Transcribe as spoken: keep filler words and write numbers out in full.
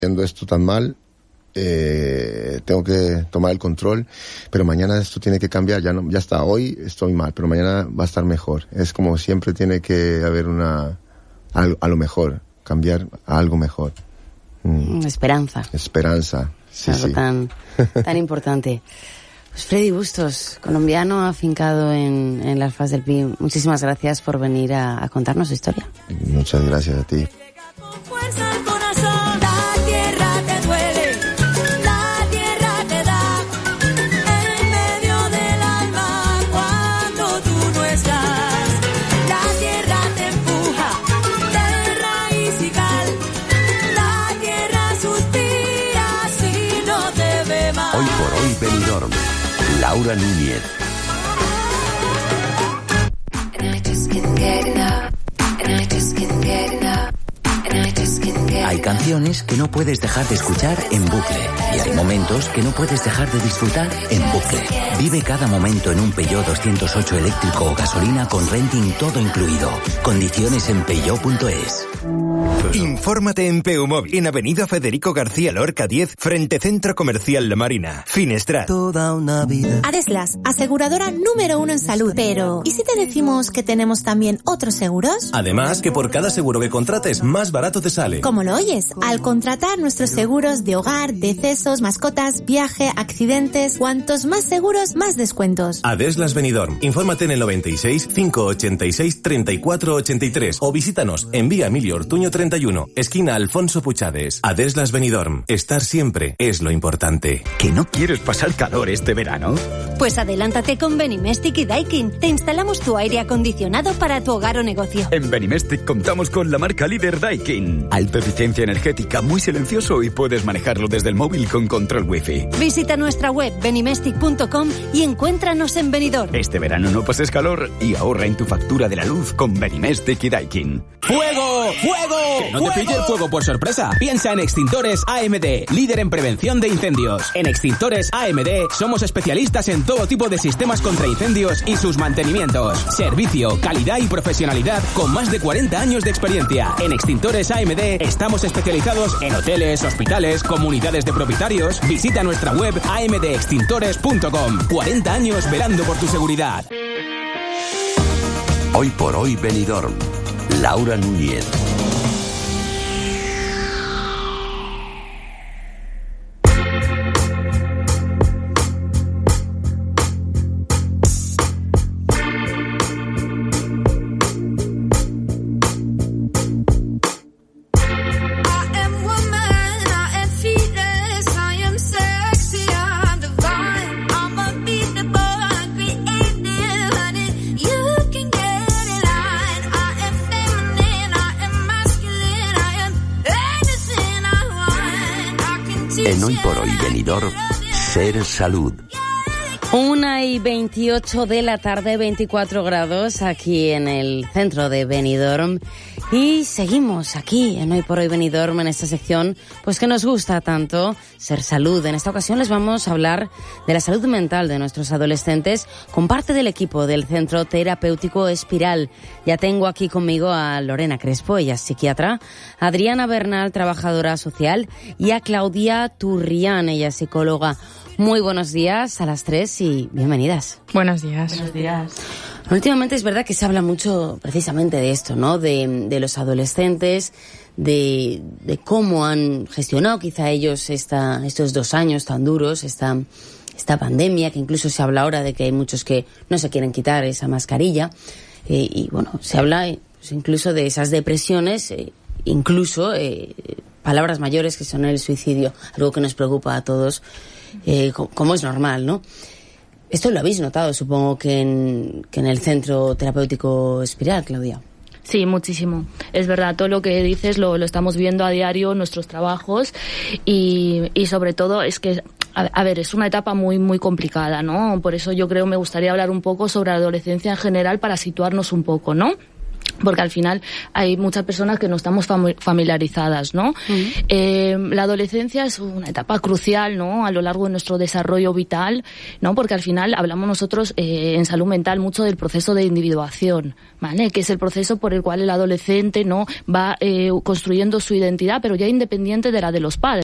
Viendo esto tan mal, eh, tengo que tomar el control, pero mañana esto tiene que cambiar. Ya no, ya está, hoy estoy mal, pero mañana va a estar mejor. Es como siempre tiene que haber una, a, a lo mejor, cambiar a algo mejor. Mm. Esperanza. Esperanza, sí, algo sí. tan, tan importante. Pues Freddy Bustos, colombiano afincado en, en las Fas del Pi, muchísimas gracias por venir a, a contarnos su historia. Muchas gracias a ti. Benidorm, Laura Núñez. Hay canciones que no puedes dejar de escuchar en bucle y hay momentos que no puedes dejar de disfrutar en bucle. Vive cada momento en un Peugeot doscientos ocho eléctrico o gasolina con renting todo incluido. Condiciones en peugeot punto es. Infórmate en Peumóvil, en Avenida Federico García Lorca diez, frente Centro Comercial La Marina, Finestrat. Toda una vida. Adeslas, aseguradora número uno en salud. Pero, ¿y si te decimos que tenemos también otros seguros? Además, que por cada seguro que contrates, más barato te sale. ¿Cómo lo oyes? Al contratar nuestros seguros de hogar, decesos, mascotas, viaje, accidentes, cuantos más seguros, más descuentos. Adeslas Benidorm. Infórmate en el noventa y seis, cinco ochenta y seis, treinta y cuatro ochenta y tres o visítanos en Vía Emilio Ortuño treinta y uno, esquina Alfonso Puchades. Adeslas Benidorm. Estar siempre es lo importante. ¿Que no quieres pasar calor este verano? Pues adelántate con Benimestic y Daikin. Te instalamos tu aire acondicionado para tu hogar o negocio. En Benimestic contamos con la marca líder Daikin. Alta eficiencia energética, muy silencioso y puedes manejarlo desde el móvil con control wifi. Visita nuestra web benimestic punto com y encuéntranos en Benidorm. Este verano no pases calor y ahorra en tu factura de la luz con Benimestic y Daikin. ¡Fuego! ¡Fuego! Que no ¡Fuego! Te pille el fuego por sorpresa. Piensa en Extintores A M D, líder en prevención de incendios. En Extintores A M D somos especialistas en todo tipo de sistemas contra incendios y sus mantenimientos. Servicio, calidad y profesionalidad con más de cuarenta años de experiencia. En Extintores A M D estamos especializados en hoteles, hospitales, comunidades de propietarios. Visita nuestra web a m d extintores punto com. cuarenta años velando por tu seguridad. Hoy por hoy Benidorm, Laura Núñez. En Hoy por Hoy Benidorm, Ser Salud. Una y veintiocho de la tarde, veinticuatro grados aquí en el centro de Benidorm. Y seguimos aquí en Hoy por Hoy Benidorm, en esta sección pues que nos gusta tanto, Ser Salud. En esta ocasión les vamos a hablar de la salud mental de nuestros adolescentes con parte del equipo del Centro Terapéutico Espiral. Ya tengo aquí conmigo a Lorena Crespo, ella es psiquiatra, a Adriana Bernal, trabajadora social, y a Claudia Turrián, ella es psicóloga. Muy buenos días a las tres y bienvenidas. Buenos días. Buenos días. Últimamente es verdad que se habla mucho precisamente de esto, ¿no? De, de los adolescentes, de, de cómo han gestionado quizá ellos esta, estos dos años tan duros, esta, esta pandemia, que incluso se habla ahora de que hay muchos que no se quieren quitar esa mascarilla. Eh, y bueno, se habla pues, incluso de esas depresiones, eh, incluso eh, palabras mayores que son el suicidio, algo que nos preocupa a todos, eh, como es normal, ¿no? Esto lo habéis notado, supongo, que en, que en el Centro Terapéutico Espiral, Claudia. Sí, muchísimo. Es verdad, todo lo que dices lo, lo estamos viendo a diario en nuestros trabajos y, y sobre todo es que, a, a ver, es una etapa muy, muy complicada, ¿no? Por eso yo creo me gustaría hablar un poco sobre la adolescencia en general para situarnos un poco, ¿no? porque al final hay muchas personas que no estamos familiarizadas, ¿no? Uh-huh. Eh, la adolescencia es una etapa crucial, ¿no? A lo largo de nuestro desarrollo vital, ¿no? Porque al final hablamos nosotros eh, en salud mental mucho del proceso de individuación, ¿vale? Que es el proceso por el cual el adolescente, ¿no? Va eh, construyendo su identidad, pero ya independiente de la de los padres.